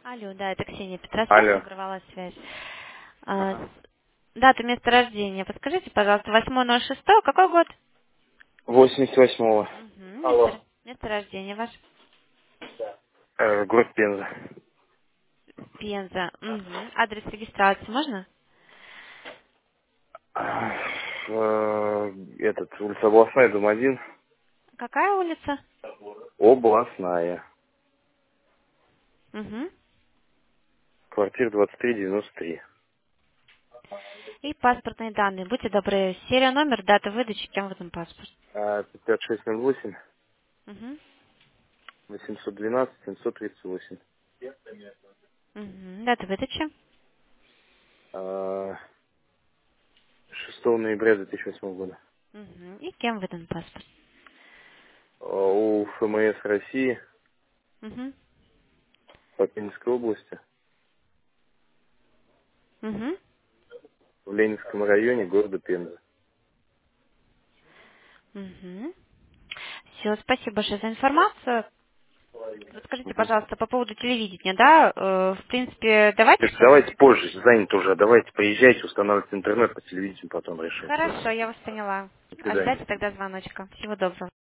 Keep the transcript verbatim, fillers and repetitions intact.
Алло, да, это Ксения Петросян, Алло. оборвалась связь. А, Ага. с- дата места рождения. Подскажите, пожалуйста, восьмое ноль шестое, какой год? восемьдесят восьмого. Угу, место, Алло. место рождения ваш. Э, город Пенза. Пенза. Угу. Адрес регистрации можно? А, э, Этот, улица Областная, дом один. Какая улица? Областная. Угу. Квартира двадцать три девяносто три. И паспортные данные. Будьте добры. Серия, номер, дата выдачи, кем в этом паспорт. А, пятьдесят шесть ноль восемь Угу. восемьсот двенадцать семьсот тридцать восемь. Угу. Дата выдачи. А, шестого ноября две тысячи восьмого года. Угу. И кем в этом паспорт. А, У ФМС России Угу. по Пензенской области Угу. в Ленинском районе города Пенза. Угу. Все, спасибо большое за информацию. Вот скажите, Мгм. пожалуйста, по поводу телевидения, да, э, в принципе, давайте Так, сейчас... давайте позже, занят уже. Давайте поезжайте, устанавливайте интернет по телевидению, потом решим. Хорошо, я вас поняла. До свидания. Ожидайте тогда звоночка. Всего доброго.